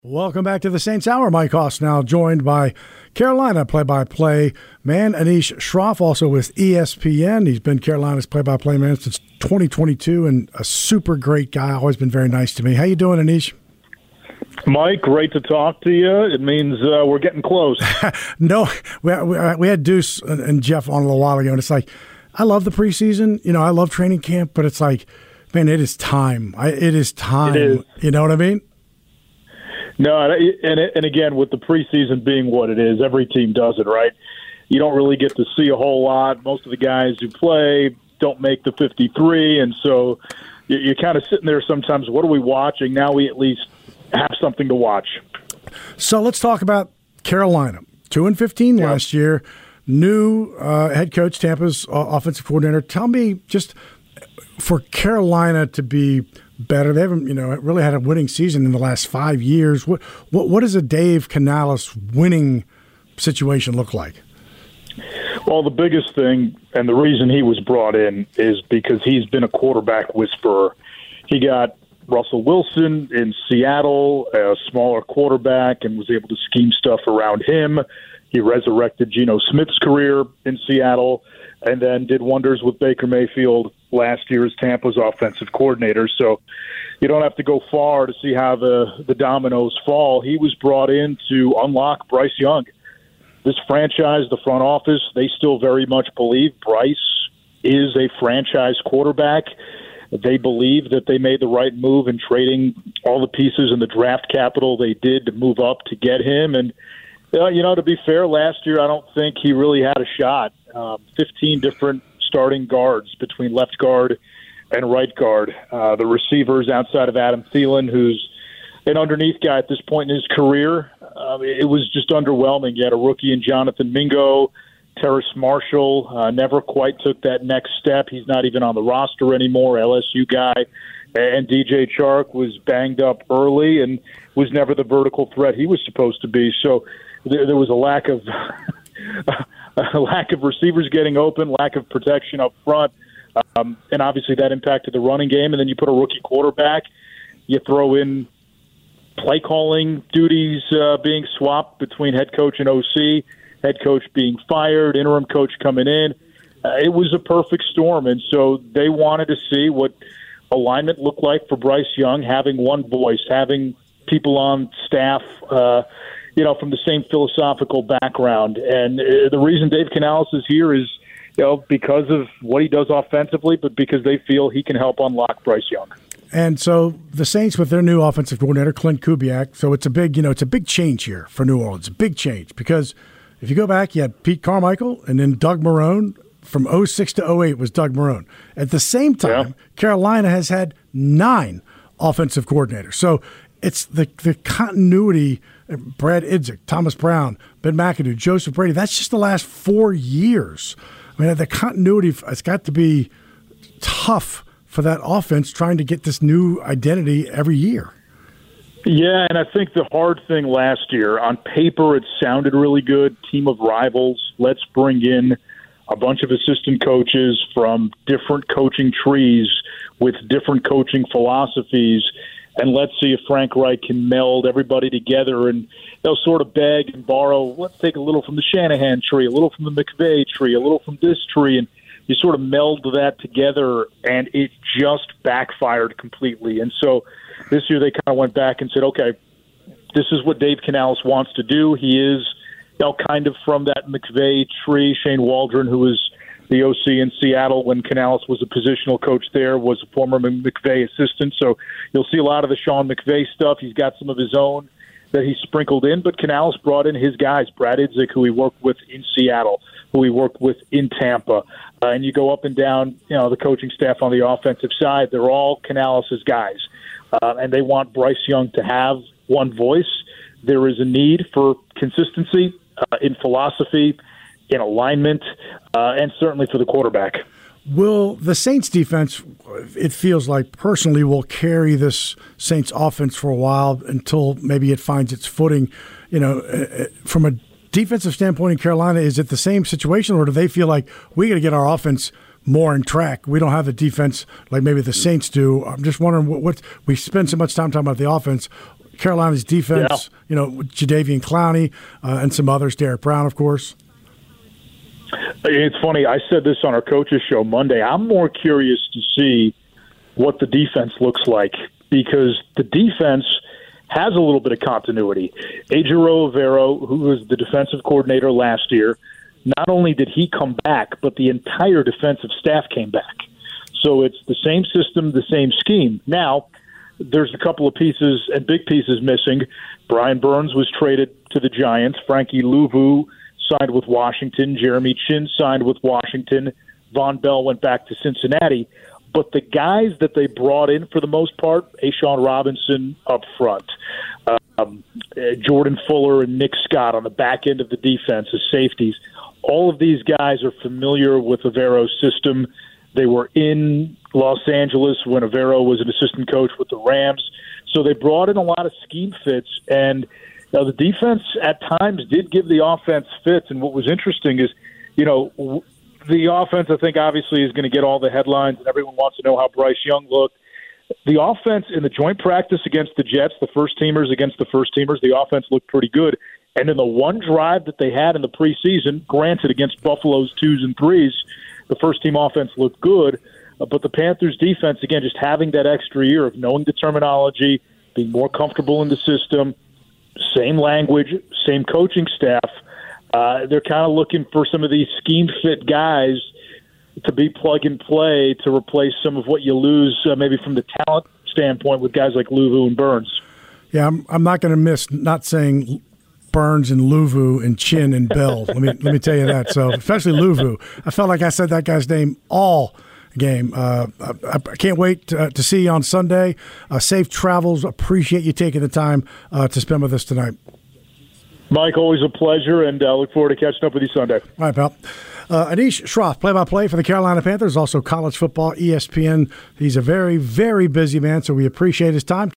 Welcome back to the Saints Hour. Mike Hoss now joined by Carolina play-by-play man Anish Shroff, also with ESPN. He's been Carolina's play-by-play man since 2022 and a super great guy. Always been very nice to me. How you doing, Anish? Mike, great to talk to you. It means we're getting close. No, we had Deuce and Jeff on a little while ago, and it's like, I love the preseason. You know, I love training camp, but it's like, man, it is time. It is time. It is. You know what I mean? No, and again, with the preseason being what it is, every team does it, right? You don't really get to see a whole lot. Most of the guys who play don't make the 53, and so you're kind of sitting there sometimes, what are we watching? Now we at least have something to watch. So let's talk about Carolina. 2-15 last year. New head coach, Tampa's offensive coordinator. Tell me, just for Carolina to be better, they haven't, really had a winning season in the last 5 years. What does a Dave Canales winning situation look like? Well, the biggest thing, and the reason he was brought in, is because he's been a quarterback whisperer. He got Russell Wilson in Seattle, a smaller quarterback, and was able to scheme stuff around him. He resurrected Geno Smith's career in Seattle, and then did wonders with Baker Mayfield last year as Tampa's offensive coordinator. So you don't have to go far to see how the dominoes fall. He was brought in to unlock Bryce Young. This franchise, the front office, they still very much believe Bryce is a franchise quarterback. They believe that they made the right move in trading all the pieces in the draft capital they did to move up to get him. And, to be fair, last year I don't think he really had a shot. 15 different starting guards between left guard and right guard. The receivers outside of Adam Thielen, who's an underneath guy at this point in his career, it was just underwhelming. You had a rookie in Jonathan Mingo. Terrace Marshall never quite took that next step. He's not even on the roster anymore, LSU guy. And DJ Chark was banged up early and was never the vertical threat he was supposed to be. So there was a lack of receivers getting open, lack of protection up front. And obviously that impacted the running game. And then you put a rookie quarterback, you throw in play calling duties being swapped between head coach and OC, head coach being fired, interim coach coming in. It was a perfect storm. And so they wanted to see what alignment looked like for Bryce Young, having one voice, having people on staff, from the same philosophical background. And the reason Dave Canales is here is, because of what he does offensively, but because they feel he can help unlock Bryce Young. And so the Saints with their new offensive coordinator, Clint Kubiak, so it's a big change here for New Orleans, a big change, because if you go back, you had Pete Carmichael and then Doug Marrone. From 06 to 08 was Doug Marrone. At the same time, Carolina has had 9 offensive coordinators. So it's the continuity, Brad Idzik, Thomas Brown, Ben McAdoo, Joseph Brady, that's just the last 4 years. I mean, the continuity, it's got to be tough for that offense trying to get this new identity every year. Yeah, and I think the hard thing last year, on paper it sounded really good, team of rivals, let's bring in a bunch of assistant coaches from different coaching trees with different coaching philosophies, and let's see if Frank Reich can meld everybody together, and they'll sort of beg and borrow, let's take a little from the Shanahan tree, a little from the McVay tree, a little from this tree, and you sort of meld that together, and it just backfired completely. And so this year they kind of went back and said, okay, this is what Dave Canales wants to do. He is kind of from that McVay tree. Shane Waldron, who was the OC in Seattle when Canales was a positional coach there, was a former McVay assistant. So you'll see a lot of the Sean McVay stuff. He's got some of his own that he sprinkled in, but Canales brought in his guys, Brad Idzik, who he worked with in Seattle, who he worked with in Tampa. And you go up and down, the coaching staff on the offensive side, they're all Canales' guys. And they want Bryce Young to have one voice. There is a need for consistency in philosophy, in alignment, and certainly for the quarterback. Will the Saints defense, it feels like personally, will carry this Saints offense for a while until maybe it finds its footing? From a defensive standpoint in Carolina, is it the same situation, or do they feel like we got to get our offense more in track? We don't have the defense like maybe the Saints do. I'm just wondering what we spend so much time talking about the offense. Carolina's defense, with Jadeveon Clowney and some others, Derek Brown, of course. It's funny. I said this on our coaches show Monday. I'm more curious to see what the defense looks like because the defense has a little bit of continuity. Ejiro Evero, who was the defensive coordinator last year, not only did he come back, but the entire defensive staff came back. So it's the same system, the same scheme. Now, there's a couple of pieces and big pieces missing. Brian Burns was traded to the Giants. Frankie Louvu signed with Washington. Jeremy Chin signed with Washington. Von Bell went back to Cincinnati. But the guys that they brought in, for the most part, A'Shawn Robinson up front, Jordan Fuller and Nick Scott on the back end of the defense as safeties, all of these guys are familiar with Evero's system. They were in Los Angeles when Evero was an assistant coach with the Rams. So they brought in a lot of scheme fits, and the defense at times did give the offense fits. And what was interesting is, the offense, I think, obviously is going to get all the headlines, and everyone wants to know how Bryce Young looked. The offense in the joint practice against the Jets, the first-teamers against the first-teamers, the offense looked pretty good. And in the one drive that they had in the preseason, granted against Buffalo's 2s and 3s, the first-team offense looked good. But the Panthers' defense, again, just having that extra year of knowing the terminology, being more comfortable in the system, same language, same coaching staff, they're kind of looking for some of these scheme-fit guys to be plug-and-play to replace some of what you lose maybe from the talent standpoint with guys like Louvu and Burns. Yeah, I'm not going to miss not saying Burns and Louvu and Chin and Bell. Let me tell you that. So especially Louvu. I felt like I said that guy's name all game. I can't wait to see you on Sunday. Safe travels. Appreciate you taking the time to spend with us tonight. Mike, always a pleasure, and look forward to catching up with you Sunday. All right, pal. Anish Shroff, play-by-play for the Carolina Panthers, also college football, ESPN. He's a very, very busy man, so we appreciate his time.